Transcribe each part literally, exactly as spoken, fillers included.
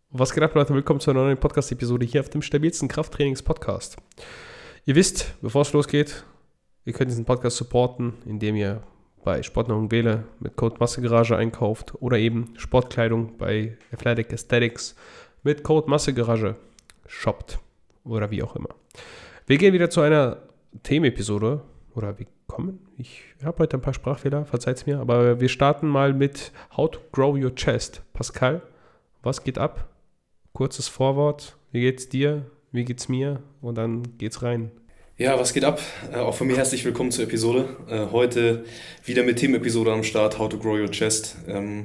Was geht ab, Leute? Willkommen zu einer neuen Podcast-Episode hier auf dem stabilsten Krafttrainings-Podcast. Ihr wisst, bevor es losgeht, ihr könnt diesen Podcast supporten, indem ihr bei Sportnahrung Wähle mit Code Massegarage einkauft oder eben Sportkleidung bei Athletic Aesthetics mit Code Massegarage shoppt oder wie auch immer. Wir gehen wieder zu einer Themenepisode oder wir kommen. Ich habe heute ein paar Sprachfehler, verzeiht's mir, aber wir starten mal mit How to Grow Your Chest. Pascal, was geht ab? Kurzes Vorwort. Wie geht's dir? Wie geht's mir? Und dann geht's rein. Ja, was geht ab? Äh, auch von mir herzlich willkommen zur Episode. Äh, heute wieder mit Themenepisode am Start, How to Grow Your Chest. Ähm,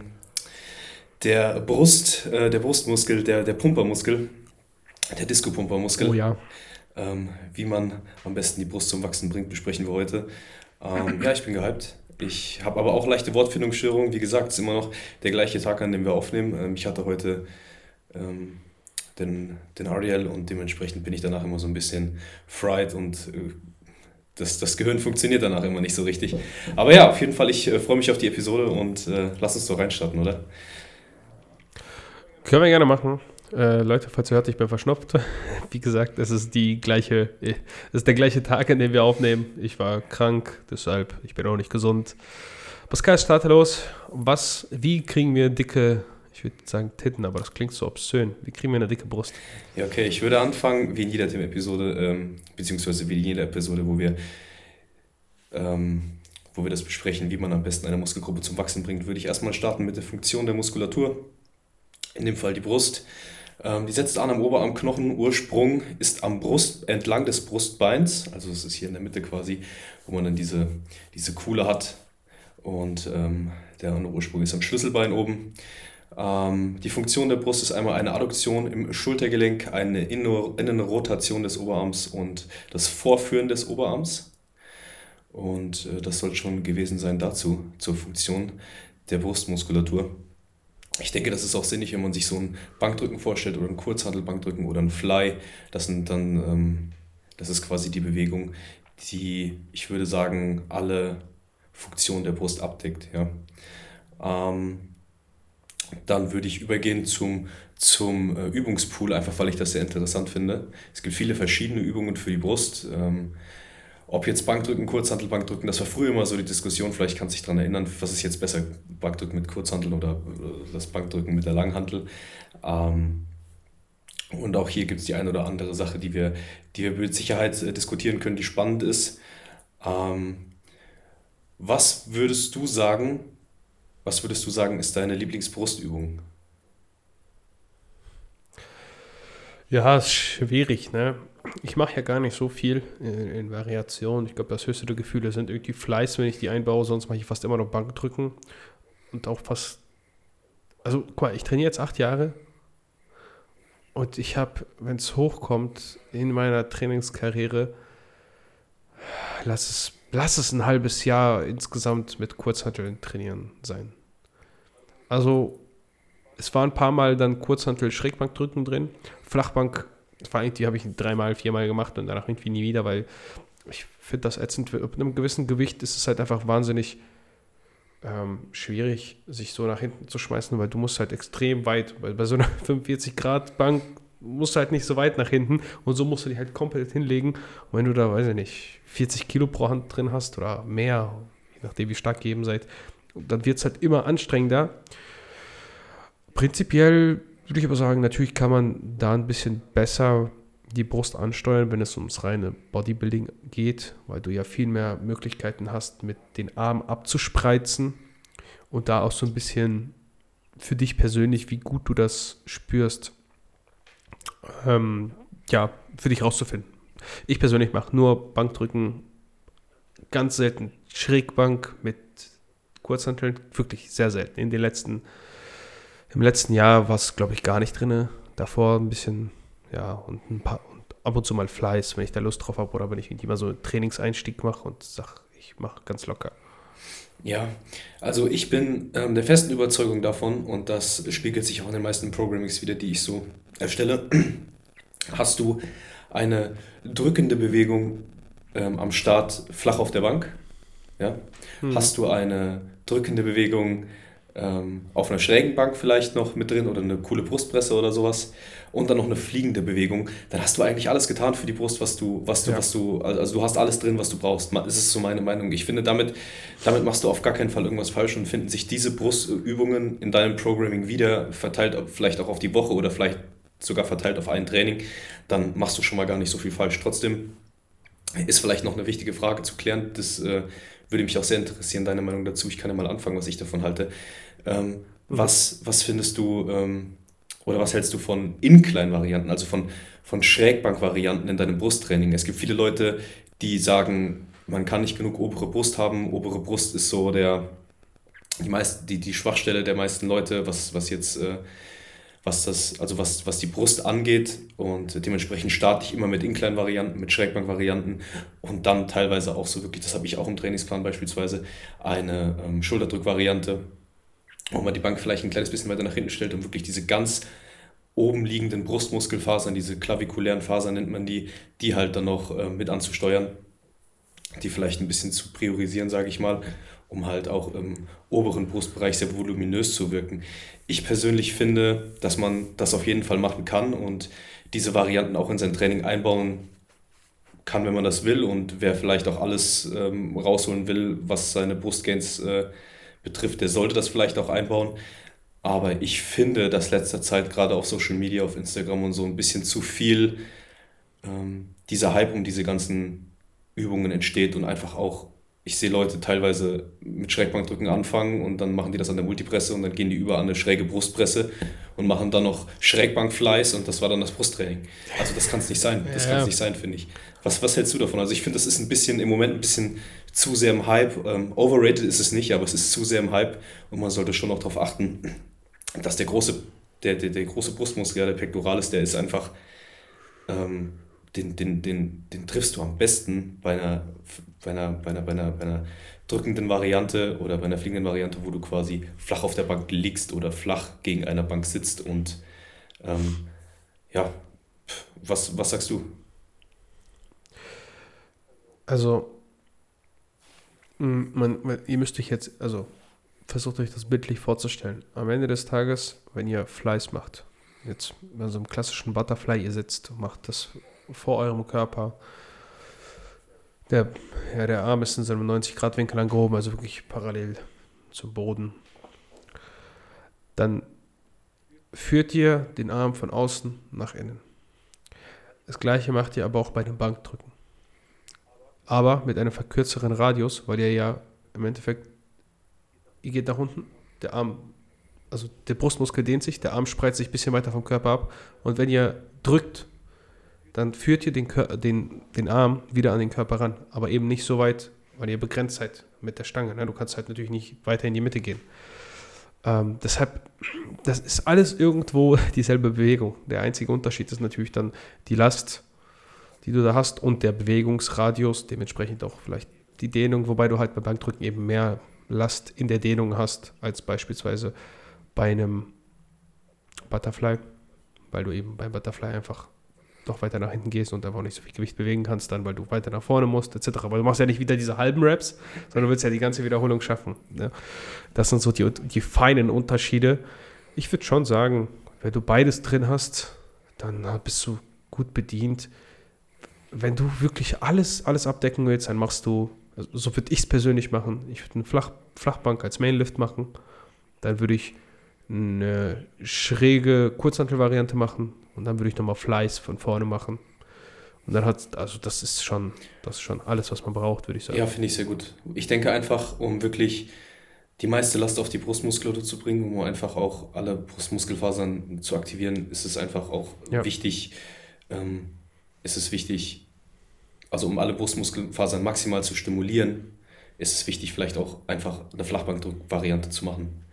der Brust, äh, der Brustmuskel, der, der Pumpermuskel, der Disco-Pumpermuskel, Oh ja. ähm, wie man am besten die Brust zum Wachsen bringt, besprechen wir heute. Ähm, ja, ich bin gehypt. Ich habe aber auch leichte Wortfindungsstörungen. Wie gesagt, es ist immer noch der gleiche Tag, an dem wir aufnehmen. Ähm, ich hatte heute ähm, den, den Ariel und dementsprechend bin ich danach immer so ein bisschen fried und äh, das, das Gehirn funktioniert danach immer nicht so richtig. Aber ja, auf jeden Fall, ich äh, freue mich auf die Episode und äh, lass uns doch reinstarten, oder? Können wir gerne machen. Äh, Leute, falls ihr hört, ich bin verschnupft. Wie gesagt, es ist die gleiche, es ist der gleiche Tag, an dem wir aufnehmen. Ich war krank, deshalb, ich bin auch nicht gesund. Pascal, starte los. Was, wie kriegen wir dicke, ich würde sagen Titten, aber das klingt so obszön. Wie kriegen wir eine dicke Brust? Ja, okay, ich würde anfangen, wie in jeder Themenepisode, ähm, beziehungsweise wie in jeder Episode, wo wir, ähm, wo wir das besprechen, wie man am besten eine Muskelgruppe zum Wachsen bringt, würde ich erstmal starten mit der Funktion der Muskulatur. In dem Fall die Brust. Ähm, die setzt an am Oberarmknochen. Ursprung ist am Brust, entlang des Brustbeins. Also das ist hier in der Mitte quasi, wo man dann diese, diese Kuhle hat. Und ähm, der andere Ursprung ist am Schlüsselbein oben. Ähm, die Funktion der Brust ist einmal eine Adduktion im Schultergelenk, eine Innenrotation des Oberarms und das Vorführen des Oberarms. Und äh, das soll schon gewesen sein dazu, zur Funktion der Brustmuskulatur. Ich denke, das ist auch sinnig, wenn man sich so ein Bankdrücken vorstellt oder ein Kurzhantelbankdrücken oder ein Fly. Das sind dann, ähm, das ist quasi die Bewegung, die, ich würde sagen, alle Funktionen der Brust abdeckt. Ja. Ähm, dann würde ich übergehen zum, zum äh, Übungspool, einfach weil ich das sehr interessant finde. Es gibt viele verschiedene Übungen für die Brust. Ähm, ob jetzt Bankdrücken, Kurzhantelbankdrücken, das war früher immer so die Diskussion, vielleicht kannst du dich daran erinnern, was ist jetzt besser, Bankdrücken mit Kurzhantel oder äh, das Bankdrücken mit der Langhantel. Ähm, und auch hier gibt es die eine oder andere Sache, die wir, die wir mit Sicherheit äh, diskutieren können, die spannend ist. Ähm, was würdest du sagen, was würdest du sagen, ist deine Lieblingsbrustübung? Ja, ist schwierig, ne? Ich mache ja gar nicht so viel in, in Variation. Ich glaube, das höchste der Gefühle sind irgendwie Fleiß, wenn ich die einbaue. Sonst mache ich fast immer noch Bankdrücken. Und auch fast, also guck mal, ich trainiere jetzt acht Jahre. Und ich habe, wenn es hochkommt, in meiner Trainingskarriere, lass es, lass es ein halbes Jahr insgesamt mit Kurzhanteln trainieren sein. Also, es war ein paar Mal dann Kurzhantel-Schrägbankdrücken drin. Flachbank, vor allem die habe ich dreimal, viermal gemacht und danach irgendwie nie wieder, weil ich finde das ätzend. Mit einem gewissen Gewicht ist es halt einfach wahnsinnig ähm, schwierig, sich so nach hinten zu schmeißen, weil du musst halt extrem weit, weil bei so einer fünfundvierzig Grad Bank musst du halt nicht so weit nach hinten und so musst du die halt komplett hinlegen. Und wenn du da, weiß ich nicht, vierzig Kilo pro Hand drin hast oder mehr, je nachdem wie stark ihr eben seid, dann wird es halt immer anstrengender. Prinzipiell würde ich aber sagen, natürlich kann man da ein bisschen besser die Brust ansteuern, wenn es ums reine Bodybuilding geht, weil du ja viel mehr Möglichkeiten hast, mit den Armen abzuspreizen und da auch so ein bisschen für dich persönlich, wie gut du das spürst, ähm, ja, für dich rauszufinden. Ich persönlich mache nur Bankdrücken, ganz selten Schrägbank mit Kurzhanteln, wirklich sehr selten. In den letzten Im letzten Jahr war es, glaube ich, gar nicht drin. Davor ein bisschen, ja, und ein paar, und ab und zu mal Fleiß, wenn ich da Lust drauf habe oder wenn ich irgendwie mal so einen Trainingseinstieg mache und sage, ich mache ganz locker. Ja, also ich bin ähm, der festen Überzeugung davon und das spiegelt sich auch in den meisten Programmings wieder, die ich so erstelle. Hast du eine drückende Bewegung ähm, am Start flach auf der Bank? Ja? Mhm. Hast du eine drückende Bewegung ähm, auf einer schrägen Bank vielleicht noch mit drin oder eine coole Brustpresse oder sowas und dann noch eine fliegende Bewegung, dann hast du eigentlich alles getan für die Brust, was du, was du, Ja. was du, also du hast alles drin, was du brauchst. Ma- Das ist so meine Meinung. Ich finde, damit, damit machst du auf gar keinen Fall irgendwas falsch und finden sich diese Brustübungen in deinem Programming wieder, verteilt auf- vielleicht auch auf die Woche oder vielleicht sogar verteilt auf ein Training, dann machst du schon mal gar nicht so viel falsch. Trotzdem ist vielleicht noch eine wichtige Frage zu klären. Das äh, würde mich auch sehr interessieren, deine Meinung dazu. Ich kann ja mal anfangen, was ich davon halte. Ähm, Mhm. was, was findest du ähm, oder was hältst du von Incline-Varianten, also von, von Schrägbank-Varianten in deinem Brusttraining? Es gibt viele Leute, die sagen, man kann nicht genug obere Brust haben. Obere Brust ist so der, die, meist, die, die Schwachstelle der meisten Leute, was, was jetzt äh, was das, also was, was die Brust angeht. Und dementsprechend starte ich immer mit Incline-Varianten, mit Schrägbank-Varianten und dann teilweise auch so wirklich, das habe ich auch im Trainingsplan beispielsweise, eine ähm, Schulterdrück-Variante, wo man die Bank vielleicht ein kleines bisschen weiter nach hinten stellt und wirklich diese ganz oben liegenden Brustmuskelfasern, diese klavikulären Fasern nennt man die, die halt dann noch äh, mit anzusteuern, die vielleicht ein bisschen zu priorisieren, sage ich mal, um halt auch im oberen Brustbereich sehr voluminös zu wirken. Ich persönlich finde, dass man das auf jeden Fall machen kann und diese Varianten auch in sein Training einbauen kann, wenn man das will und wer vielleicht auch alles ähm, rausholen will, was seine Brustgains äh, betrifft, der sollte das vielleicht auch einbauen. Aber ich finde, dass letzter Zeit gerade auf Social Media, auf Instagram und so ein bisschen zu viel ähm, dieser Hype um diese ganzen Übungen entsteht und einfach auch, ich sehe Leute teilweise mit Schrägbankdrücken anfangen und dann machen die das an der Multipresse und dann gehen die über an eine schräge Brustpresse und machen dann noch Schrägbankflies und das war dann das Brusttraining. Also das kann es nicht sein, das kann es Ja, nicht sein, finde ich. Was, was hältst du davon? Also ich finde, das ist ein bisschen im Moment ein bisschen zu sehr im Hype. Ähm, overrated ist es nicht, aber es ist zu sehr im Hype und man sollte schon noch darauf achten, dass der große, der, der, der große Brustmuskel, ja, der Pectoralis, der ist einfach ähm, den, den, den, den triffst du am besten bei einer, bei einer, bei einer, bei einer, bei einer drückenden Variante oder bei einer fliegenden Variante, wo du quasi flach auf der Bank liegst oder flach gegen einer Bank sitzt. Und ähm, ja, was, was sagst du? also mh, man, man, ihr müsst euch jetzt, also versucht euch das bildlich vorzustellen. Am Ende des Tages, wenn ihr Fleiß macht, jetzt bei so einem klassischen Butterfly, ihr sitzt und macht das vor eurem Körper. Der, ja, der Arm ist in seinem neunzig-Grad-Winkel angehoben, also wirklich parallel zum Boden. Dann führt ihr den Arm von außen nach innen. Das gleiche macht ihr aber auch bei dem Bankdrücken. Aber mit einem verkürzeren Radius, weil ihr ja im Endeffekt, ihr geht nach unten, der Arm, also der Brustmuskel dehnt sich, der Arm spreizt sich ein bisschen weiter vom Körper ab und wenn ihr drückt, dann führt ihr den, den, den Arm wieder an den Körper ran, aber eben nicht so weit, weil ihr begrenzt seid mit der Stange. Ne? Du kannst halt natürlich nicht weiter in die Mitte gehen. Ähm, deshalb, das ist alles irgendwo dieselbe Bewegung. Der einzige Unterschied ist natürlich dann die Last, die du da hast und der Bewegungsradius, dementsprechend auch vielleicht die Dehnung, wobei du halt beim Bankdrücken eben mehr Last in der Dehnung hast, als beispielsweise bei einem Butterfly, weil du eben beim Butterfly einfach noch weiter nach hinten gehst und einfach nicht so viel Gewicht bewegen kannst dann, weil du weiter nach vorne musst, et cetera. Weil du machst ja nicht wieder diese halben Raps, sondern du willst ja die ganze Wiederholung schaffen. Ne? Das sind so die, die feinen Unterschiede. Ich würde schon sagen, wenn du beides drin hast, dann bist du gut bedient. Wenn du wirklich alles, alles abdecken willst, dann machst du, also so würde ich es persönlich machen. Ich würde eine Flach, Flachbank als Mainlift machen. Dann würde ich eine schräge Kurzhantel-Variante machen und dann würde ich nochmal Flies von vorne machen. Und dann hat, also das ist schon, das ist schon alles, was man braucht, würde ich sagen. Ja, finde ich sehr gut. Ich denke einfach, um wirklich die meiste Last auf die Brustmuskulatur zu bringen, um einfach auch alle Brustmuskelfasern zu aktivieren, ist es einfach auch Ja, wichtig, ähm, ist es wichtig, also um alle Brustmuskelfasern maximal zu stimulieren, ist es wichtig, vielleicht auch einfach eine Flachbankdruckvariante zu machen.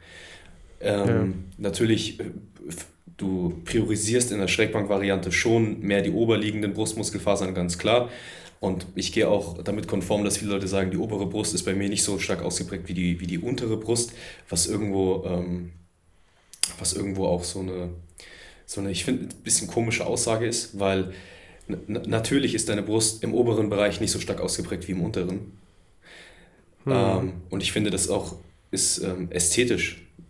ja, Ähm, natürlich, äh, f- du priorisierst in der Schrägbankvariante schon mehr die oberliegenden Brustmuskelfasern, ganz klar. Und ich gehe auch damit konform, dass viele Leute sagen, die obere Brust ist bei mir nicht so stark ausgeprägt wie die, wie die untere Brust, was irgendwo, ähm, was irgendwo auch so eine, so eine, ich finde, ein bisschen komische Aussage ist, weil n- natürlich ist deine Brust im oberen Bereich nicht so stark ausgeprägt wie im unteren. hm, Ähm, und ich finde, das auch ist ähm, ästhetisch.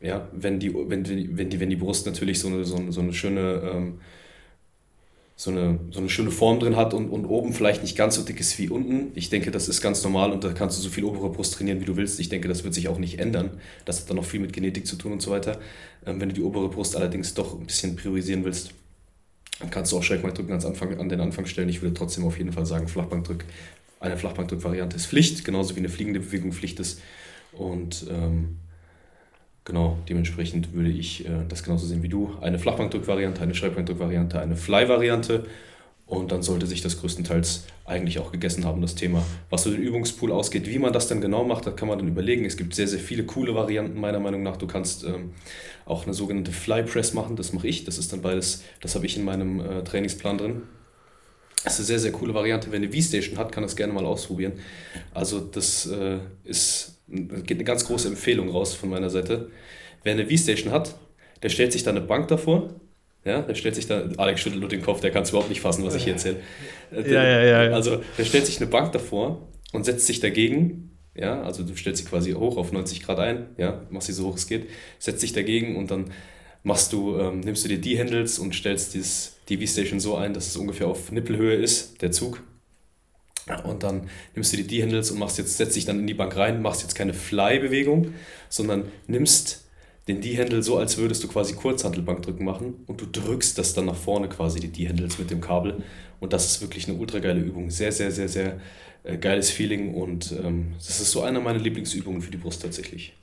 Ja, wenn die, wenn die, wenn die, wenn die Brust natürlich so eine, so eine, so eine schöne, ähm, so eine, so eine schöne Form drin hat und, und oben vielleicht nicht ganz so dick ist wie unten. Ich denke, das ist ganz normal und da kannst du so viel obere Brust trainieren, wie du willst. Ich denke, das wird sich auch nicht ändern. Das hat dann noch viel mit Genetik zu tun und so weiter. Ähm, wenn du die obere Brust allerdings doch ein bisschen priorisieren willst, dann kannst du auch Schrägbankdrücken ans Anfang, an den Anfang stellen. Ich würde trotzdem auf jeden Fall sagen, Flachbankdrück, eine Flachbankdrück-Variante ist Pflicht, genauso wie eine fliegende Bewegung Pflicht ist. Und ähm, genau, dementsprechend würde ich äh, das genauso sehen wie du. Eine Flachbankdrück-Variante, eine Schrägbankdrück-Variante, eine Fly-Variante. Und dann sollte sich das größtenteils eigentlich auch gegessen haben, das Thema. Was so den Übungspool ausgeht, wie man das dann genau macht, da kann man dann überlegen. Es gibt sehr, sehr viele coole Varianten, meiner Meinung nach. Du kannst ähm, auch eine sogenannte Fly Press machen, das mache ich. Das ist dann beides, das habe ich in meinem äh, Trainingsplan drin. Das ist eine sehr, sehr coole Variante. Wer eine V-Station hat, kann das gerne mal ausprobieren. Also das äh, ist, geht eine ganz große Empfehlung raus von meiner Seite. Wer eine V-Station hat, der stellt sich da eine Bank davor. Ja, der stellt sich da, Alex schüttelt nur den Kopf, der kann es überhaupt nicht fassen, was ich hier erzähle. Ja, ja, ja, ja. Also der stellt sich eine Bank davor und setzt sich dagegen. Ja, also du stellst sie quasi hoch auf neunzig Grad ein, ja, machst sie so hoch es geht, setzt dich dagegen und dann machst du, ähm, nimmst du dir die Handles und stellst dieses, die V-Station so ein, dass es ungefähr auf Nippelhöhe ist, der Zug. Und dann nimmst du dir die Handles und machst jetzt, setzt dich dann in die Bank rein, machst jetzt keine Fly-Bewegung, sondern nimmst den D-Handle so, als würdest du quasi Kurzhantelbankdrücken machen und du drückst das dann nach vorne quasi, die D-Handles mit dem Kabel. Und das ist wirklich eine ultra geile Übung. Sehr, sehr, sehr, sehr äh, geiles Feeling und ähm, das ist so einer meiner Lieblingsübungen für die Brust tatsächlich.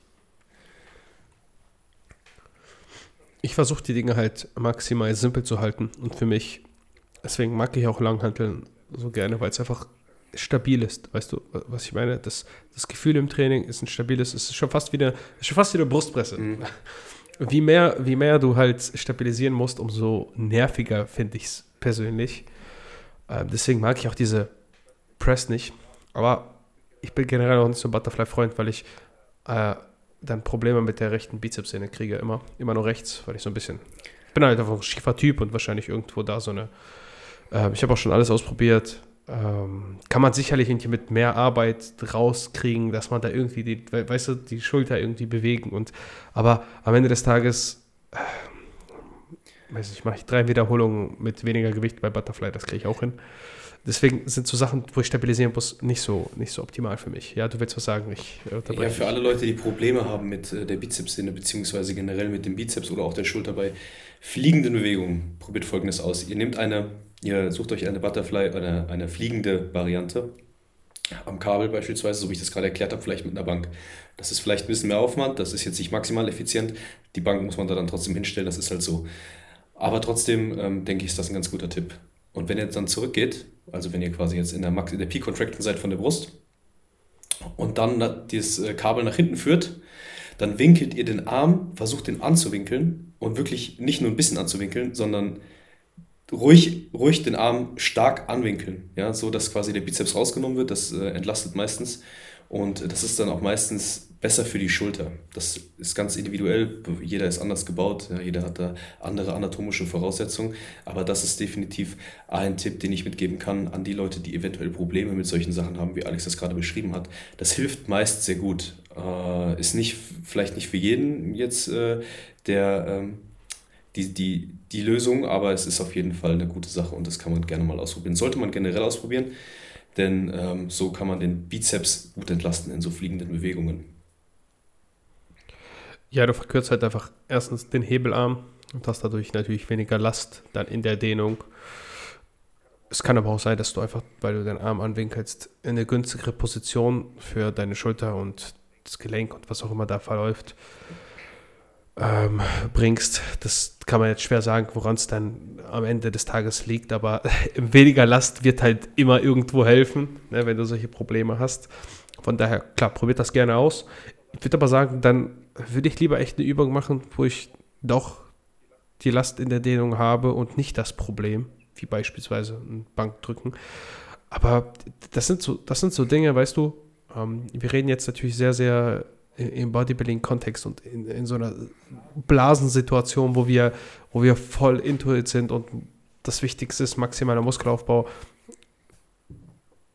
Ich versuche die Dinge halt maximal simpel zu halten und für mich, deswegen mag ich auch Langhanteln so gerne, weil es einfach stabil ist, weißt du, was ich meine? Das, das Gefühl im Training ist ein stabiles, es ist schon fast wieder, ist schon fast wieder Brustpresse. Mhm. Wie mehr, wie mehr du halt stabilisieren musst, umso nerviger finde ich es persönlich. Ähm, deswegen mag ich auch diese Press nicht, aber ich bin generell auch nicht so ein Butterfly-Freund, weil ich äh, dann Probleme mit der rechten Bizepssehne kriege, immer, immer nur rechts, weil ich so ein bisschen, ich bin halt einfach ein schiefer Typ und wahrscheinlich irgendwo da so eine, äh, ich habe auch schon alles ausprobiert. Ähm, kann man sicherlich irgendwie mit mehr Arbeit rauskriegen, dass man da irgendwie die, weißt du, die Schulter irgendwie bewegen und, aber am Ende des Tages, äh, weiß nicht, mache ich drei Wiederholungen mit weniger Gewicht bei Butterfly, das kriege ich auch hin. Deswegen sind so Sachen, wo ich stabilisieren muss, nicht so, nicht so optimal für mich. Ja, du willst was sagen? Ich unterbreche. Ja, für alle Leute, die Probleme haben mit äh, der Bizepssehne, beziehungsweise generell mit dem Bizeps oder auch der Schulter bei fliegenden Bewegungen, probiert Folgendes aus. Ihr nehmt eine, ihr sucht euch eine Butterfly, eine, eine fliegende Variante, am Kabel beispielsweise, so wie ich das gerade erklärt habe, vielleicht mit einer Bank. Das ist vielleicht ein bisschen mehr Aufwand, das ist jetzt nicht maximal effizient. Die Bank muss man da dann trotzdem hinstellen, das ist halt so. Aber trotzdem ähm, denke ich, ist das ein ganz guter Tipp. Und wenn ihr jetzt dann zurückgeht, also wenn ihr quasi jetzt in der, Max- in der Peak Contraction seid von der Brust und dann das Kabel nach hinten führt, dann winkelt ihr den Arm, versucht den anzuwinkeln und wirklich nicht nur ein bisschen anzuwinkeln, sondern ruhig, ruhig den Arm stark anwinkeln, ja, so dass quasi der Bizeps rausgenommen wird, das äh, entlastet meistens und das ist dann auch meistens besser für die Schulter. Das ist ganz individuell, jeder ist anders gebaut, ja, jeder hat da andere anatomische Voraussetzungen, aber das ist definitiv ein Tipp, den ich mitgeben kann an die Leute, die eventuell Probleme mit solchen Sachen haben, wie Alex das gerade beschrieben hat. Das hilft meist sehr gut. Äh, ist nicht, vielleicht nicht für jeden jetzt äh, der, ähm, die, die, die Lösung, aber es ist auf jeden Fall eine gute Sache und das kann man gerne mal ausprobieren. Sollte man generell ausprobieren, denn ähm, so kann man den Bizeps gut entlasten in so fliegenden Bewegungen. Ja, du verkürzt halt einfach erstens den Hebelarm und hast dadurch natürlich weniger Last dann in der Dehnung. Es kann aber auch sein, dass du einfach, weil du deinen Arm anwinkelst, in eine günstigere Position für deine Schulter und das Gelenk und was auch immer da verläuft, ähm, bringst. Das kann man jetzt schwer sagen, woran es dann am Ende des Tages liegt, aber weniger Last wird halt immer irgendwo helfen, ne, wenn du solche Probleme hast. Von daher, klar, probiert das gerne aus. Ich würde aber sagen, dann würde ich lieber echt eine Übung machen, wo ich doch die Last in der Dehnung habe und nicht das Problem, wie beispielsweise ein Bankdrücken. Aber das sind so, das sind so Dinge, weißt du, ähm, wir reden jetzt natürlich sehr, sehr im Bodybuilding-Kontext und in, in so einer Blasensituation, wo wir, wo wir voll into it sind und das Wichtigste ist maximaler Muskelaufbau.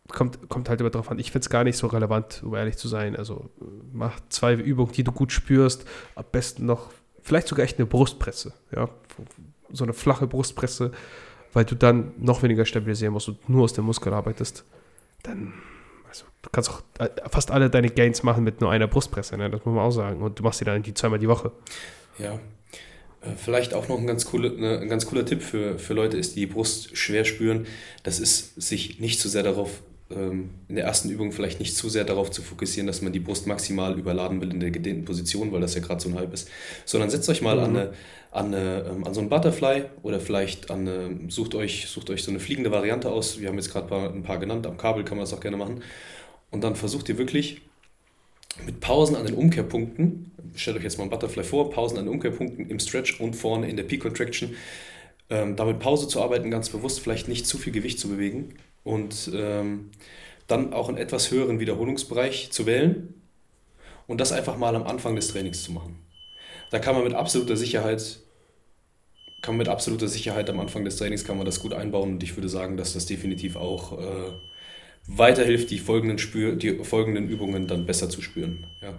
kommt, kommt halt immer drauf an. Ich finde es gar nicht so relevant, um ehrlich zu sein. Also mach zwei Übungen, die du gut spürst. Am besten noch, vielleicht sogar echt eine Brustpresse. Ja? So eine flache Brustpresse, weil du dann noch weniger stabilisieren musst und nur aus dem Muskel arbeitest. Dann, also du kannst auch fast alle deine Gains machen mit nur einer Brustpresse, ne? Das muss man auch sagen. Und du machst die dann die zweimal die Woche. Ja. Vielleicht auch noch ein ganz cooler, ein ganz cooler Tipp für, für Leute ist, die die Brust schwer spüren. Das ist, sich nicht zu sehr darauf, in der ersten Übung vielleicht nicht zu sehr darauf zu fokussieren, dass man die Brust maximal überladen will in der gedehnten Position, weil das ja gerade so ein Hype ist. Sondern setzt euch mal mhm. an, eine, an, eine, an so einen Butterfly oder vielleicht an eine, sucht euch, sucht euch so eine fliegende Variante aus. Wir haben jetzt gerade ein paar genannt, am Kabel kann man das auch gerne machen. Und dann versucht ihr wirklich mit Pausen an den Umkehrpunkten, stellt euch jetzt mal ein Butterfly vor, Pausen an den Umkehrpunkten im Stretch und vorne in der Peak Contraction, ähm, damit Pause zu arbeiten, ganz bewusst, vielleicht nicht zu viel Gewicht zu bewegen und ähm, dann auch einen etwas höheren Wiederholungsbereich zu wählen und das einfach mal am Anfang des Trainings zu machen. Da kann man mit absoluter Sicherheit, kann man mit absoluter Sicherheit am Anfang des Trainings kann man das gut einbauen und ich würde sagen, dass das definitiv auch äh, weiterhilft, die folgenden, Spür, die folgenden Übungen dann besser zu spüren. Ja.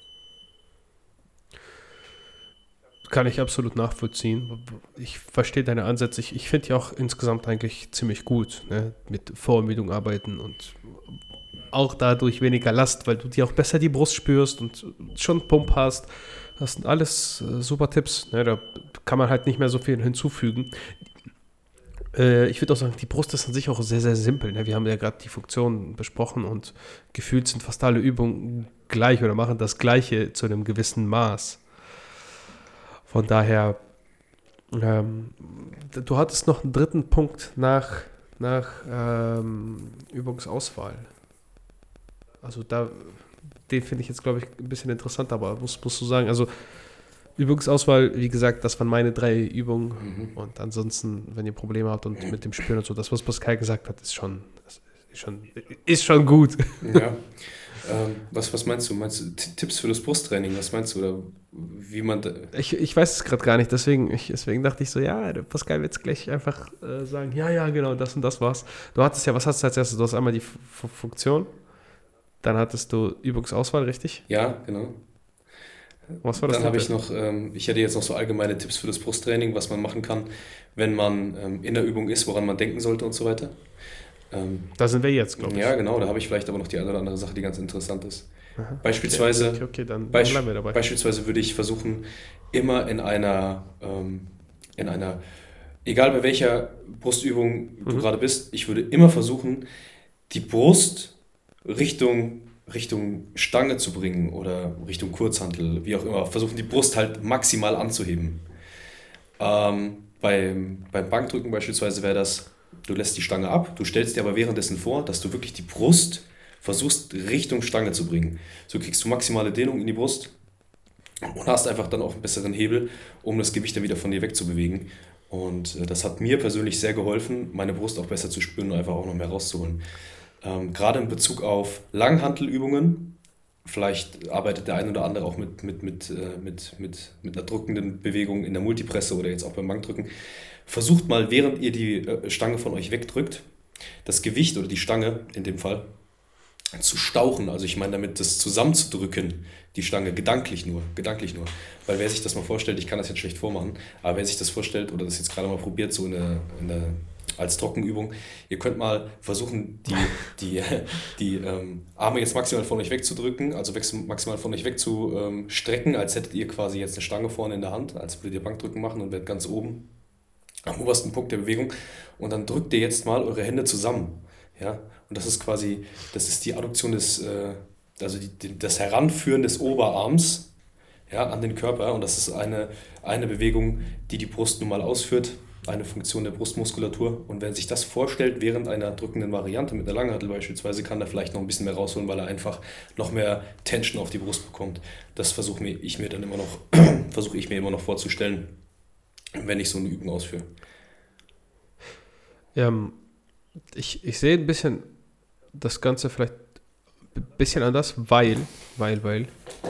Kann ich absolut nachvollziehen. Ich verstehe deine Ansätze. Ich, ich finde die auch insgesamt eigentlich ziemlich gut, ne? Mit Vorermüdung arbeiten und auch dadurch weniger Last, weil du dir auch besser die Brust spürst und schon Pump hast. Das sind alles äh, super Tipps. Ne? Da kann man halt nicht mehr so viel hinzufügen. Ich würde auch sagen, die Brust ist an sich auch sehr, sehr simpel. Ne? Wir haben ja gerade die Funktionen besprochen und gefühlt sind fast alle Übungen gleich oder machen das Gleiche zu einem gewissen Maß. Von daher, ähm, du hattest noch einen dritten Punkt nach, nach ähm, Übungsauswahl. Also da, den finde ich jetzt, glaube ich, ein bisschen interessant, aber muss, musst du sagen, also Übungsauswahl, wie gesagt, das waren meine drei Übungen mhm. und ansonsten, wenn ihr Probleme habt und mit dem Spüren und so, das, was Pascal gesagt hat, ist schon, ist schon, ist schon gut. Ja, ähm, was, was meinst du? Meinst du T- Tipps für das Brusttraining? Was meinst du? Oder wie man da ich, ich weiß es gerade gar nicht, deswegen, ich, deswegen dachte ich so, ja, der Pascal wird jetzt gleich einfach äh, sagen, ja, ja, genau, das und das war's. Du hattest ja, was hast du als erstes? Du hast einmal die F- F- Funktion, dann hattest du Übungsauswahl, richtig? Ja, genau. Was war das? Dann habe ich noch, ähm, ich hätte jetzt noch so allgemeine Tipps für das Brusttraining, was man machen kann, wenn man ähm, in der Übung ist, woran man denken sollte und so weiter. Ähm, da sind wir jetzt, glaube ich. Ja, genau, da habe ich vielleicht aber noch die eine oder andere Sache, die ganz interessant ist. Aha, beispielsweise, okay, okay, dann, beisp- dann bleiben wir dabei. Beispielsweise würde ich versuchen, immer in einer, ähm, in einer, egal bei welcher Brustübung du mhm. gerade bist, ich würde immer versuchen, die Brust Richtung Richtung Stange zu bringen oder Richtung Kurzhantel, wie auch immer. Versuchen die Brust halt maximal anzuheben. Ähm, beim, beim Bankdrücken beispielsweise wäre das, du lässt die Stange ab, du stellst dir aber währenddessen vor, dass du wirklich die Brust versuchst Richtung Stange zu bringen. So kriegst du maximale Dehnung in die Brust und hast einfach dann auch einen besseren Hebel, um das Gewicht dann wieder von dir wegzubewegen. Und äh, das hat mir persönlich sehr geholfen, meine Brust auch besser zu spüren und einfach auch noch mehr rauszuholen. Ähm, gerade in Bezug auf Langhantelübungen, vielleicht arbeitet der ein oder andere auch mit, mit, mit, äh, mit, mit, mit einer drückenden Bewegung in der Multipresse oder jetzt auch beim Bankdrücken. Versucht mal, während ihr die äh, Stange von euch wegdrückt, das Gewicht oder die Stange in dem Fall zu stauchen. Also ich meine damit, das zusammenzudrücken, die Stange, gedanklich nur, gedanklich nur. Weil wer sich das mal vorstellt, ich kann das jetzt schlecht vormachen, aber wer sich das vorstellt oder das jetzt gerade mal probiert, so in der, in der als Trockenübung. Ihr könnt mal versuchen, die, die, die ähm, Arme jetzt maximal von euch wegzudrücken, also weg, maximal von euch wegzustrecken, als hättet ihr quasi jetzt eine Stange vorne in der Hand, als würdet ihr Bankdrücken machen und werdet ganz oben am obersten Punkt der Bewegung und dann drückt ihr jetzt mal eure Hände zusammen. Ja? Und das ist quasi, das ist die Adduktion des, äh, also die, die, das Heranführen des Oberarms, ja, an den Körper und das ist eine, eine Bewegung, die die Brust nun mal ausführt. Eine Funktion der Brustmuskulatur. Und wenn sich das vorstellt, während einer drückenden Variante mit einer Langhantel beispielsweise, kann er vielleicht noch ein bisschen mehr rausholen, weil er einfach noch mehr Tension auf die Brust bekommt. Das versuche ich mir dann immer noch, versuche ich mir immer noch vorzustellen, wenn ich so eine Übung ausführe. Ähm, ich, ich sehe ein bisschen das Ganze vielleicht ein bisschen anders, weil, weil, weil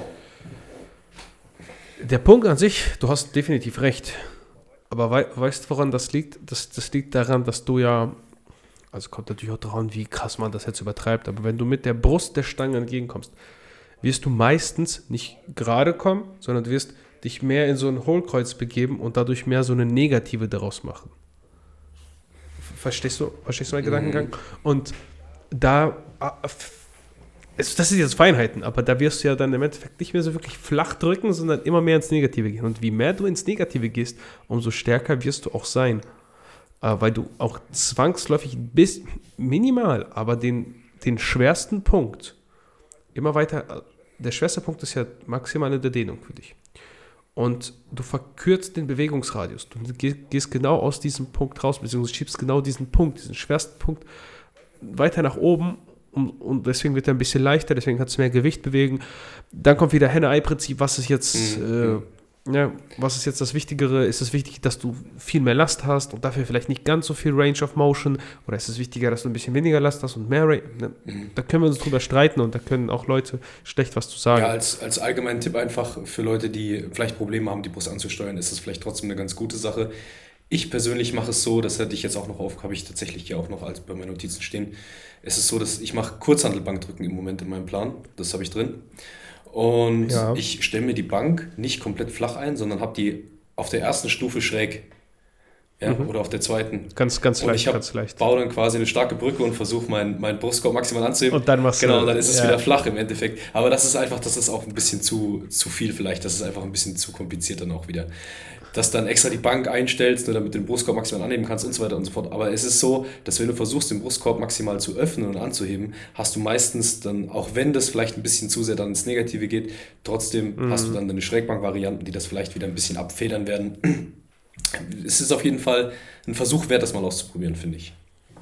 der Punkt an sich, du hast definitiv recht. Aber wei- weißt du, woran das liegt? Das, das liegt daran, dass du ja Also kommt natürlich auch daran, wie krass man das jetzt übertreibt. Aber wenn du mit der Brust der Stange entgegenkommst, wirst du meistens nicht gerade kommen, sondern du wirst dich mehr in so ein Hohlkreuz begeben und dadurch mehr so eine Negative daraus machen. Verstehst du? Verstehst du meinen Mhm. Gedankengang? Und da, das sind jetzt Feinheiten, aber da wirst du ja dann im Endeffekt nicht mehr so wirklich flach drücken, sondern immer mehr ins Negative gehen. Und wie mehr du ins Negative gehst, umso stärker wirst du auch sein. Weil du auch zwangsläufig bis minimal, aber den, den schwersten Punkt immer weiter, der schwerste Punkt ist ja maximale Dehnung für dich. Und du verkürzt den Bewegungsradius. Du gehst genau aus diesem Punkt raus, beziehungsweise schiebst genau diesen Punkt, diesen schwersten Punkt weiter nach oben und, und deswegen wird er ein bisschen leichter, deswegen kannst du mehr Gewicht bewegen. Dann kommt wieder Henne-Ei-Prinzip, was ist jetzt, mhm. äh, ja, was ist jetzt das Wichtigere? Ist es wichtig, dass du viel mehr Last hast und dafür vielleicht nicht ganz so viel Range of Motion? Oder ist es wichtiger, dass du ein bisschen weniger Last hast und mehr Range? Mhm. Da können wir uns drüber streiten und da können auch Leute schlecht was zu sagen. Ja, als, als allgemeinen Tipp einfach für Leute, die vielleicht Probleme haben, die Brust anzusteuern, ist es vielleicht trotzdem eine ganz gute Sache. Ich persönlich mache es so, das hätte ich jetzt auch noch auf, habe ich tatsächlich hier auch noch als bei meinen Notizen stehen. Es ist so, dass ich mache Kurzhantelbankdrücken im Moment in meinem Plan. Das habe ich drin. Und ja. ich stelle mir die Bank nicht komplett flach ein, sondern habe die auf der ersten Stufe schräg. Ja, mhm. Oder auf der zweiten. Ganz, ganz und leicht, ich hab, ganz leicht. baue dann quasi eine starke Brücke und versuche meinen mein Brustkorb maximal anzuheben. Und dann machst du... Genau, und dann ist es ja. wieder flach im Endeffekt. Aber das ist einfach, das ist auch ein bisschen zu, zu viel vielleicht. Das ist einfach ein bisschen zu kompliziert dann auch wieder. Dass dann extra die Bank einstellst, nur damit du den Brustkorb maximal anheben kannst und so weiter und so fort. Aber es ist so, dass wenn du versuchst, den Brustkorb maximal zu öffnen und anzuheben, hast du meistens dann, auch wenn das vielleicht ein bisschen zu sehr dann ins Negative geht, trotzdem mhm. hast du dann deine Schrägbank-Varianten, die das vielleicht wieder ein bisschen abfedern werden. Es ist auf jeden Fall ein Versuch wert, das mal auszuprobieren, finde ich.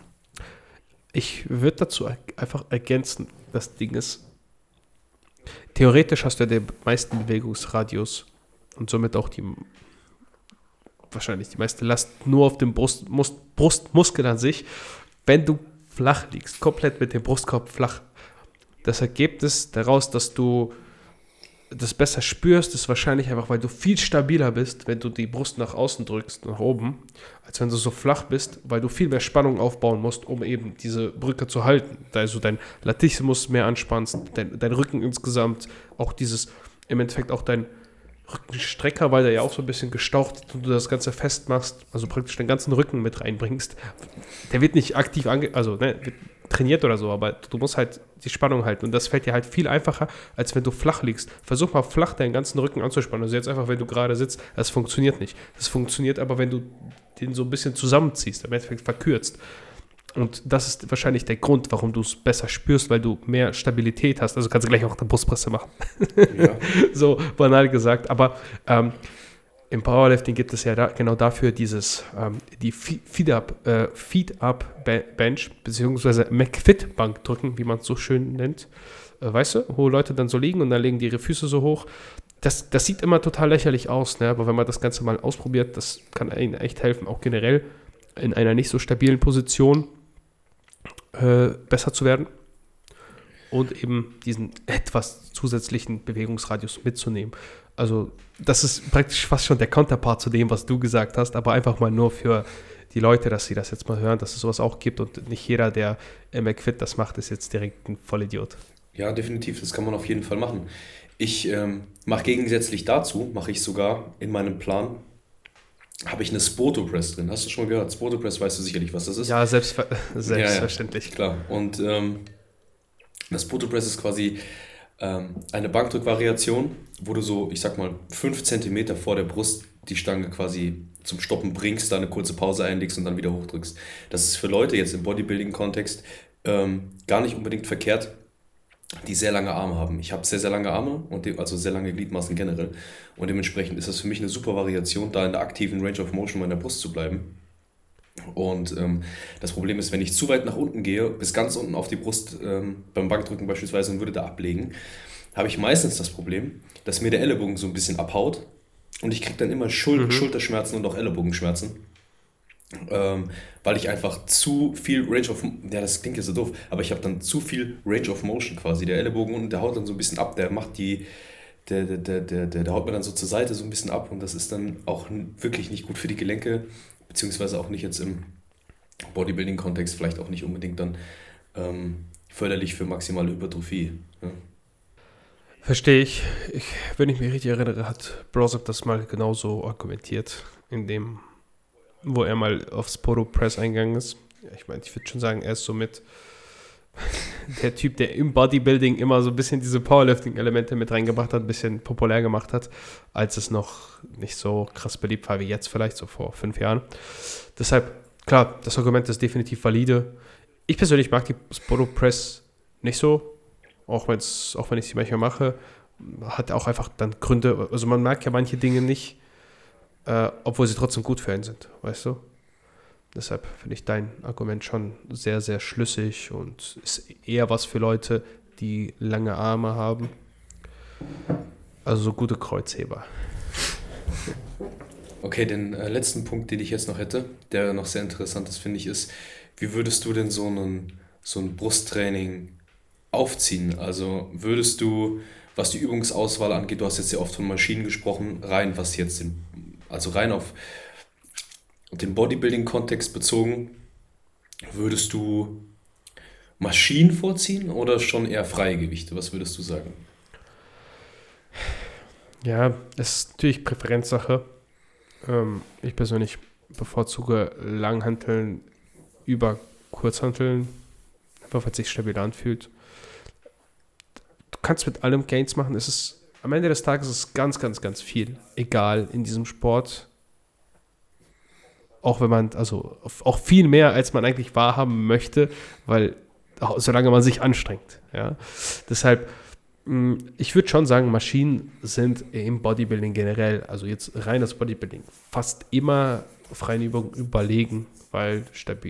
Ich würde dazu einfach ergänzen, das Ding ist, theoretisch hast du ja den meisten Bewegungsradius und somit auch die wahrscheinlich die meiste Last nur auf dem Brust, Brust, Brustmuskel an sich, wenn du flach liegst, komplett mit dem Brustkorb flach. Das Ergebnis daraus, dass du das besser spürst, ist wahrscheinlich einfach, weil du viel stabiler bist, wenn du die Brust nach außen drückst, nach oben, als wenn du so flach bist, weil du viel mehr Spannung aufbauen musst, um eben diese Brücke zu halten. Also dein Latissimus mehr anspannst, dein, dein Rücken insgesamt, auch dieses, im Endeffekt auch dein Rückenstrecker, weil der ja auch so ein bisschen gestaucht ist und du das Ganze festmachst, also praktisch den ganzen Rücken mit reinbringst. Der wird nicht aktiv ange... also ne, wird trainiert oder so, aber du musst halt die Spannung halten und das fällt dir halt viel einfacher, als wenn du flach liegst. Versuch mal flach deinen ganzen Rücken anzuspannen. Also jetzt einfach, wenn du gerade sitzt, das funktioniert nicht. Das funktioniert aber, wenn du den so ein bisschen zusammenziehst, im Endeffekt verkürzt. Und das ist wahrscheinlich der Grund, warum du es besser spürst, weil du mehr Stabilität hast. Also kannst du gleich auch eine Brustpresse machen. Ja. So banal gesagt. Aber ähm, im Powerlifting gibt es ja da, genau dafür dieses, ähm, die Feed-Up äh, Feed-Up-Bench, beziehungsweise McFit-Bankdrücken, wie man es so schön nennt. Äh, weißt du, wo Leute dann so liegen und dann legen die ihre Füße so hoch. Das, das sieht immer total lächerlich aus, ne? Aber wenn man das Ganze mal ausprobiert, das kann ihnen echt helfen, auch generell in einer nicht so stabilen Position äh, besser zu werden und eben diesen etwas zusätzlichen Bewegungsradius mitzunehmen. Also das ist praktisch fast schon der Counterpart zu dem, was du gesagt hast, aber einfach mal nur für die Leute, dass sie das jetzt mal hören, dass es sowas auch gibt und nicht jeder, der im McFit das macht, ist jetzt direkt ein Vollidiot. Ja, definitiv, das kann man auf jeden Fall machen. Ich ähm, mache gegensätzlich dazu, mache ich sogar in meinem Plan, habe ich eine Spoto Press drin. Hast du schon mal gehört? Spoto Press, weißt du sicherlich, was das ist? Ja, selbstver- selbstverständlich. Ja, ja, klar. Und ähm, das Spoto Press ist quasi ähm, eine Bankdrückvariation, wo du so, ich sag mal, fünf Zentimeter vor der Brust die Stange quasi zum Stoppen bringst, da eine kurze Pause einlegst und dann wieder hochdrückst. Das ist für Leute jetzt im Bodybuilding-Kontext ähm, gar nicht unbedingt verkehrt, die sehr lange Arme haben. Ich habe sehr, sehr lange Arme, und de- also sehr lange Gliedmaßen generell. Und dementsprechend ist das für mich eine super Variation, da in der aktiven Range of Motion meiner Brust zu bleiben. Und ähm, das Problem ist, wenn ich zu weit nach unten gehe, bis ganz unten auf die Brust, ähm, beim Bankdrücken beispielsweise, und würde da ablegen, habe ich meistens das Problem, dass mir der Ellenbogen so ein bisschen abhaut und ich kriege dann immer Schul- mhm. Schulterschmerzen und auch Ellenbogenschmerzen. Ähm, weil ich einfach zu viel Range of, ja, das klingt jetzt so doof, aber ich habe dann zu viel Range of Motion quasi. Der Ellenbogen unten, der haut dann so ein bisschen ab, der macht die, der, der, der, der, der, der haut mir dann so zur Seite so ein bisschen ab und das ist dann auch wirklich nicht gut für die Gelenke, beziehungsweise auch nicht jetzt im Bodybuilding-Kontext vielleicht auch nicht unbedingt dann ähm, förderlich für maximale Hypertrophie. Ja. Verstehe ich. ich. Wenn ich mich richtig erinnere, hat Brosep das mal genauso argumentiert, in dem, wo er mal aufs Poto Press eingegangen ist. Ja, ich meine, ich würde schon sagen, er ist somit der Typ, der im Bodybuilding immer so ein bisschen diese Powerlifting-Elemente mit reingebracht hat, ein bisschen populär gemacht hat, als es noch nicht so krass beliebt war wie jetzt vielleicht, so vor fünf Jahren. Deshalb, klar, das Argument ist definitiv valide. Ich persönlich mag die Poto Press nicht so, auch, wenn's, auch wenn ich sie manchmal mache, hat auch einfach dann Gründe, also man merkt ja manche Dinge nicht, äh, obwohl sie trotzdem gut für einen sind, weißt du? Deshalb finde ich dein Argument schon sehr, sehr schlüssig und ist eher was für Leute, die lange Arme haben. Also so gute Kreuzheber. Okay, den äh, letzten Punkt, den ich jetzt noch hätte, der noch sehr interessant ist, finde ich, ist, wie würdest du denn so einen, so ein Brusttraining aufziehen? Also würdest du, was die Übungsauswahl angeht, du hast jetzt ja oft von Maschinen gesprochen, rein, was jetzt, den, also rein auf den Bodybuilding-Kontext bezogen, würdest du Maschinen vorziehen oder schon eher freie Gewichte? Was würdest du sagen? Ja, es ist natürlich Präferenzsache. Ähm, ich persönlich bevorzuge Langhanteln über Kurzhanteln, einfach weil es sich stabil anfühlt. Du kannst mit allem Gains machen. Es ist, am Ende des Tages ist es ganz, ganz, ganz viel egal in diesem Sport. Auch wenn man, also auch viel mehr, als man eigentlich wahrhaben möchte, weil solange man sich anstrengt. Ja. Deshalb, ich würde schon sagen, Maschinen sind im Bodybuilding generell, also jetzt reines Bodybuilding, fast immer freien Übungen überlegen, weil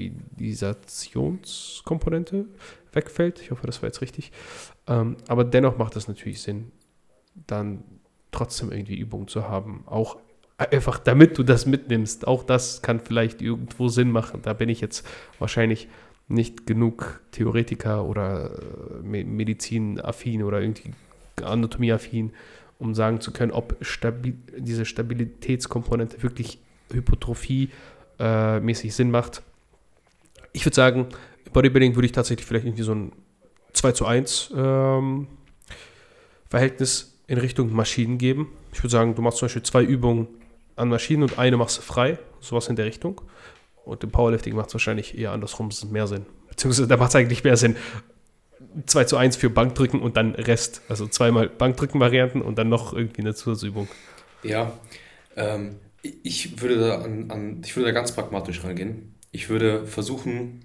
Stabilisationskomponente wegfällt. Ich hoffe, das war jetzt richtig. Aber dennoch macht es natürlich Sinn, dann trotzdem irgendwie Übungen zu haben, auch einfach damit du das mitnimmst. Auch das kann vielleicht irgendwo Sinn machen. Da bin ich jetzt wahrscheinlich nicht genug Theoretiker oder Medizinaffin oder irgendwie Anatomieaffin, um sagen zu können, ob stabil, diese Stabilitätskomponente wirklich Hypertrophie-mäßig äh, Sinn macht. Ich würde sagen, Bodybuilding würde ich tatsächlich vielleicht irgendwie so ein zwei zu eins ähm, Verhältnis in Richtung Maschinen geben. Ich würde sagen, du machst zum Beispiel zwei Übungen an Maschinen und eine machst du frei, sowas in der Richtung. Und im Powerlifting macht es wahrscheinlich eher andersrum, es ist mehr Sinn. Beziehungsweise da macht es eigentlich mehr Sinn, zwei zu eins für Bankdrücken und dann Rest. Also zweimal Bankdrücken-Varianten und dann noch irgendwie eine Zusatzübung. Ja, ähm, ich würde da an, an, ich würde da ganz pragmatisch rangehen. Ich würde versuchen,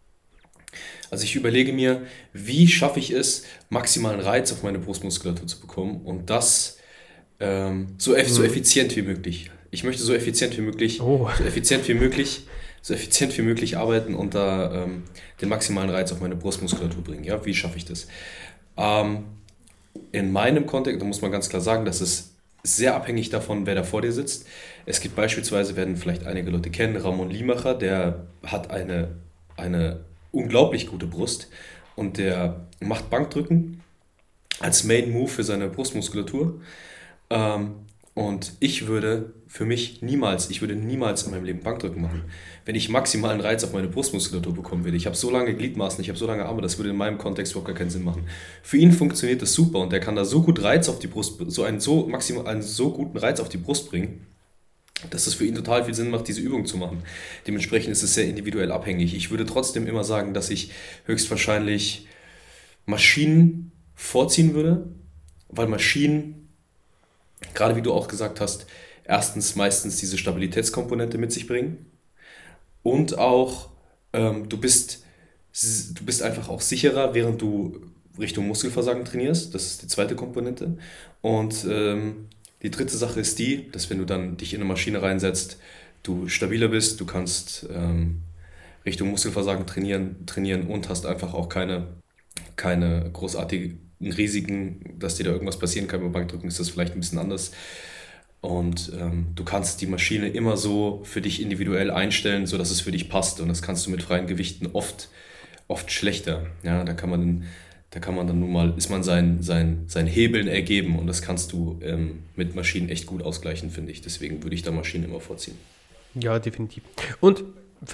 also ich überlege mir, wie schaffe ich es, maximalen Reiz auf meine Brustmuskulatur zu bekommen und das ähm, so, eff- so effizient wie möglich. Ich möchte so effizient wie möglich, Oh. so effizient wie möglich, so effizient wie möglich arbeiten und da ähm, den maximalen Reiz auf meine Brustmuskulatur bringen. Ja, wie schaffe ich das? Ähm, in meinem Kontext, da muss man ganz klar sagen, das ist sehr abhängig davon, wer da vor dir sitzt. Es gibt beispielsweise, werden vielleicht einige Leute kennen, Ramon Limacher, der hat eine, eine unglaublich gute Brust und der macht Bankdrücken als Main Move für seine Brustmuskulatur. Ähm, und ich würde für mich niemals, ich würde niemals in meinem Leben Bankdrücken machen. Wenn ich maximalen Reiz auf meine Brustmuskulatur bekommen würde, ich habe so lange Gliedmaßen, ich habe so lange Arme, das würde in meinem Kontext überhaupt gar keinen Sinn machen. Für ihn funktioniert das super und der kann da so gut Reiz auf die Brust, so einen so maximal, einen so guten Reiz auf die Brust bringen, dass es für ihn total viel Sinn macht, diese Übung zu machen. Dementsprechend ist es sehr individuell abhängig. Ich würde trotzdem immer sagen, dass ich höchstwahrscheinlich Maschinen vorziehen würde, weil Maschinen, gerade wie du auch gesagt hast, erstens meistens diese Stabilitätskomponente mit sich bringen und auch ähm, du bist, du bist einfach auch sicherer, während du Richtung Muskelversagen trainierst. Das ist die zweite Komponente. Und ähm, die dritte Sache ist die, dass wenn du dann dich in eine Maschine reinsetzt, du stabiler bist, du kannst ähm, Richtung Muskelversagen trainieren, trainieren und hast einfach auch keine, keine großartigen Risiken, dass dir da irgendwas passieren kann. Beim Bankdrücken ist das vielleicht ein bisschen anders. Und ähm, du kannst die Maschine immer so für dich individuell einstellen, sodass es für dich passt. Und das kannst du mit freien Gewichten oft, oft schlechter. Ja, da kann man, da kann man dann nun mal, ist man sein, sein, sein Hebeln ergeben. Und das kannst du ähm, mit Maschinen echt gut ausgleichen, finde ich. Deswegen würde ich da Maschinen immer vorziehen. Ja, definitiv. Und vielleicht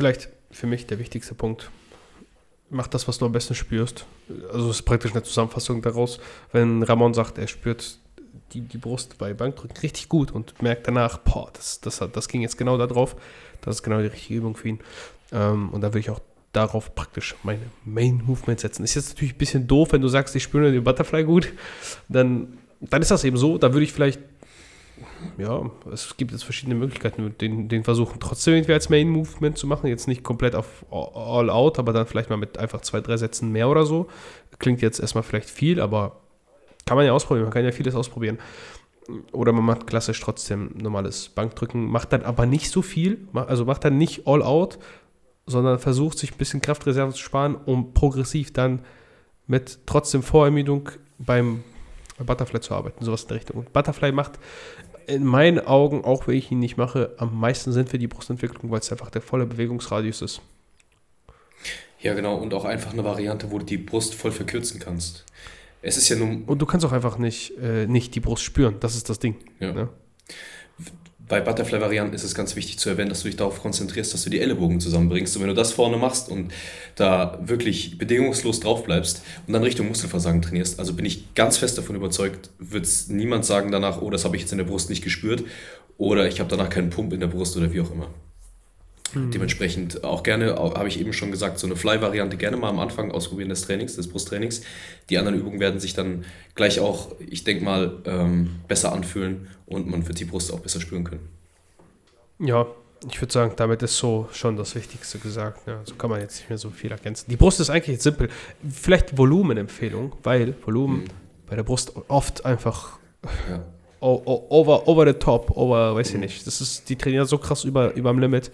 für mich der wichtigste Punkt. Mach das, was du am besten spürst. Also es ist praktisch eine Zusammenfassung daraus, wenn Ramon sagt, er spürt die, die Brust bei Bankdrücken richtig gut und merkt danach, boah, das, das, das ging jetzt genau da drauf, das ist genau die richtige Übung für ihn. Ähm, und da würde ich auch darauf praktisch meine Main Movement setzen. Ist jetzt natürlich ein bisschen doof, wenn du sagst, ich spüre den Butterfly gut, dann, dann ist das eben so, da würde ich vielleicht, ja, es gibt jetzt verschiedene Möglichkeiten, den, den versuchen trotzdem irgendwie als Main Movement zu machen, jetzt nicht komplett auf All Out, aber dann vielleicht mal mit einfach zwei, drei Sätzen mehr oder so. Klingt jetzt erstmal vielleicht viel, aber kann man ja ausprobieren, man kann ja vieles ausprobieren. Oder man macht klassisch trotzdem normales Bankdrücken, macht dann aber nicht so viel, also macht dann nicht All Out, sondern versucht sich ein bisschen Kraftreserven zu sparen, um progressiv dann mit trotzdem Vorermüdung beim Butterfly zu arbeiten, sowas in der Richtung. Und Butterfly macht in meinen Augen, auch wenn ich ihn nicht mache, am meisten Sinn für die Brustentwicklung, weil es einfach der volle Bewegungsradius ist. Ja, genau, und auch einfach eine Variante, wo du die Brust voll verkürzen kannst. Es ist ja nun... Und du kannst auch einfach nicht, äh, nicht die Brust spüren, das ist das Ding. Ja. Ne? Bei Butterfly-Varianten ist es ganz wichtig zu erwähnen, dass du dich darauf konzentrierst, dass du die Ellenbogen zusammenbringst. Und wenn du das vorne machst und da wirklich bedingungslos drauf bleibst und dann Richtung Muskelversagen trainierst, also bin ich ganz fest davon überzeugt, wird es niemand sagen danach, oh, das habe ich jetzt in der Brust nicht gespürt oder ich habe danach keinen Pump in der Brust oder wie auch immer. Mhm. Dementsprechend auch gerne, habe ich eben schon gesagt, so eine Fly-Variante gerne mal am Anfang ausprobieren des Trainings, des Brusttrainings. Die anderen Übungen werden sich dann gleich auch, ich denke mal, ähm, besser anfühlen und man wird die Brust auch besser spüren können. Ja, ich würde sagen, damit ist so schon das Wichtigste gesagt. Ja, so kann man jetzt nicht mehr so viel ergänzen. Die Brust ist eigentlich jetzt simpel. Vielleicht Volumenempfehlung, weil Volumen mhm. bei der Brust oft einfach ja. over, over the top, over, weiß ich nicht. Das ist, die trainieren so krass über, über dem Limit.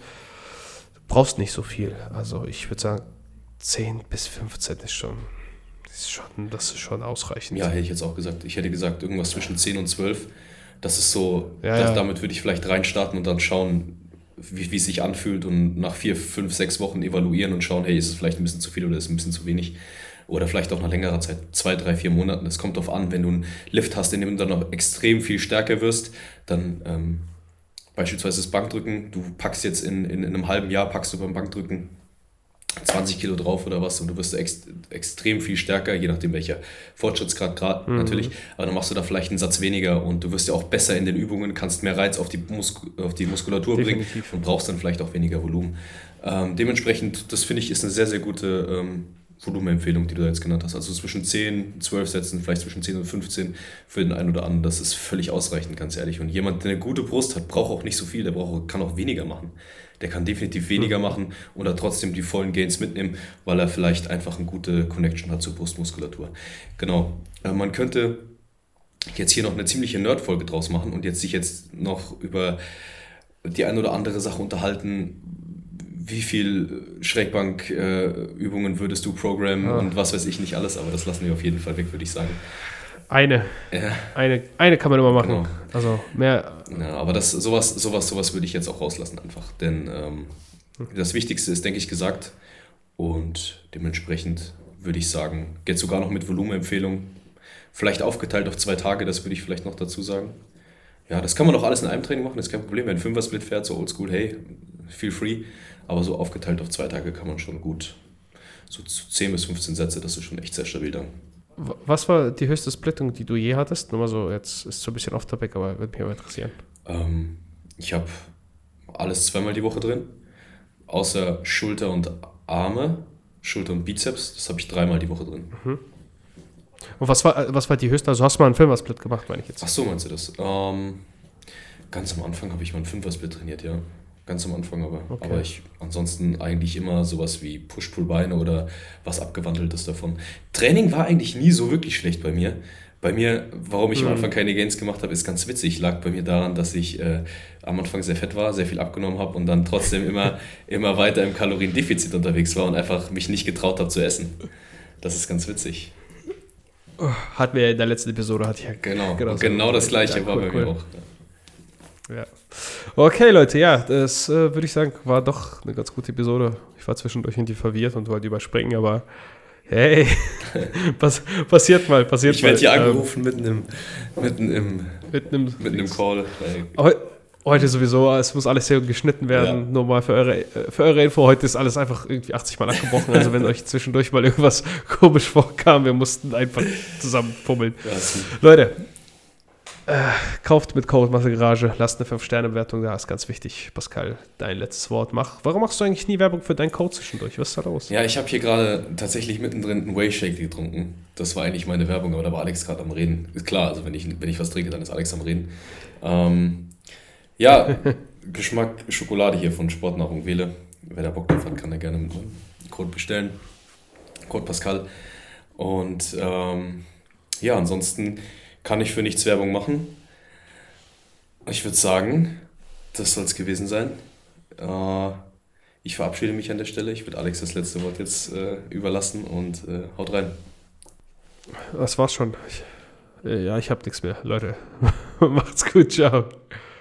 Du brauchst nicht so viel. Also ich würde sagen, zehn bis fünfzehn ist schon, ist schon, das ist schon ausreichend. Ja, hätte ich jetzt auch gesagt. Ich hätte gesagt, irgendwas zwischen zehn und zwölf. Das ist so, ja, das, ja. damit würde ich vielleicht reinstarten und dann schauen, wie, wie es sich anfühlt und nach vier, fünf, sechs Wochen evaluieren und schauen, hey, ist es vielleicht ein bisschen zu viel oder ist es ein bisschen zu wenig? Oder vielleicht auch nach längerer Zeit, zwei, drei, vier Monaten. Das kommt darauf an, wenn du einen Lift hast, in dem du dann noch extrem viel stärker wirst, dann ähm, beispielsweise das Bankdrücken, du packst jetzt in, in, in einem halben Jahr, packst du beim Bankdrücken zwanzig Kilo drauf oder was und du wirst ex, extrem viel stärker, je nachdem welcher Fortschrittsgrad gerade mhm. natürlich, aber dann machst du da vielleicht einen Satz weniger und du wirst ja auch besser in den Übungen, kannst mehr Reiz auf die, Mus- auf die Muskulatur Definitiv. bringen und brauchst dann vielleicht auch weniger Volumen. Ähm, dementsprechend, das finde ich, ist eine sehr, sehr gute ähm, Volumenempfehlung, die du da jetzt genannt hast. Also zwischen zehn, zwölf Sätzen, vielleicht zwischen zehn und fünfzehn für den einen oder anderen, das ist völlig ausreichend, ganz ehrlich. Und jemand, der eine gute Brust hat, braucht auch nicht so viel, der braucht, kann auch weniger machen. Der kann definitiv weniger machen und da trotzdem die vollen Gains mitnehmen, weil er vielleicht einfach eine gute Connection hat zur Brustmuskulatur. Genau. Äh, man könnte jetzt hier noch eine ziemliche Nerd-Folge draus machen und jetzt sich jetzt noch über die eine oder andere Sache unterhalten. Wie viel Schrägbankübungen äh, würdest du programmen ah. und was weiß ich nicht alles, aber das lassen wir auf jeden Fall weg, würde ich sagen. Eine. Ja. Eine, eine kann man immer machen. Genau. Also mehr. Ja, aber das, sowas, sowas, sowas würde ich jetzt auch rauslassen einfach. Denn ähm, das Wichtigste ist, denke ich, gesagt. Und dementsprechend würde ich sagen, geht sogar noch mit Volumenempfehlung. Vielleicht aufgeteilt auf zwei Tage, das würde ich vielleicht noch dazu sagen. Ja, das kann man auch alles in einem Training machen, das ist kein Problem. Wenn ein Fünfer-Split fährt, so oldschool, hey, feel free. Aber so aufgeteilt auf zwei Tage kann man schon gut. So zehn bis fünfzehn Sätze, das ist schon echt sehr stabil dann. Was war die höchste Splittung, die du je hattest? Nur mal so, jetzt ist es so ein bisschen off-topic, aber würde mich aber interessieren. Ähm, ich habe alles zweimal die Woche drin, außer Schulter und Arme, Schulter und Bizeps, das habe ich dreimal die Woche drin. Mhm. Und was war, was war die höchste? Also hast du mal einen Fünfer-Split gemacht, meine ich jetzt? Ach so, meinst du das? Ähm, ganz am Anfang habe ich mal einen Fünfer-Split trainiert, ja. Ganz am Anfang aber. Okay. Aber ich ansonsten eigentlich immer sowas wie Push-Pull-Beine oder was Abgewandeltes davon. Training war eigentlich nie so wirklich schlecht bei mir. Bei mir, warum ich mhm. am Anfang keine Gains gemacht habe, ist ganz witzig. Lag bei mir daran, dass ich äh, am Anfang sehr fett war, sehr viel abgenommen habe und dann trotzdem immer, immer weiter im Kaloriendefizit unterwegs war und einfach mich nicht getraut habe zu essen. Das ist ganz witzig. Hatten wir ja in der letzten Episode. Hatte ich ja genau, genau, genau das Gleiche ja, war cool, bei mir cool. auch. Ja. Ja. Okay, Leute, ja, das äh, würde ich sagen, war doch eine ganz gute Episode. Ich war zwischendurch irgendwie verwirrt und wollte überspringen, aber hey, pass, passiert mal, passiert ich mal. Ich werde hier ähm, angerufen mitten im, mitten im, mitten im, mitten im Call. Aber Heute sowieso, es muss alles hier geschnitten werden. Ja. Nur mal für eure, für eure Info, heute ist alles einfach irgendwie achtzig Mal abgebrochen. Also wenn euch zwischendurch mal irgendwas komisch vorkam, wir mussten einfach zusammen fummeln. Ja, Leute, äh, kauft mit Code Massegarage, lasst eine fünf Sterne Bewertung da, ist ganz wichtig. Pascal, dein letztes Wort. Mach. Warum machst du eigentlich nie Werbung für deinen Code zwischendurch? Was ist da los? Ja, ich habe hier gerade tatsächlich mittendrin einen Whey Shake getrunken. Das war eigentlich meine Werbung, aber da war Alex gerade am Reden. Ist klar, also wenn ich, wenn ich was trinke, dann ist Alex am Reden. Ähm, ja, Geschmack Schokolade hier von Sportnahrung Wähle. Wer da Bock drauf hat, kann da gerne mit einem Code bestellen. Code Pascal. Und ähm, ja, ansonsten kann ich für nichts Werbung machen. Ich würde sagen, das soll es gewesen sein. Äh, ich verabschiede mich an der Stelle. Ich würde Alex das letzte Wort jetzt äh, überlassen und äh, haut rein. Das war's schon. Ich, äh, ja, ich habe nichts mehr. Leute, macht's gut. Ciao.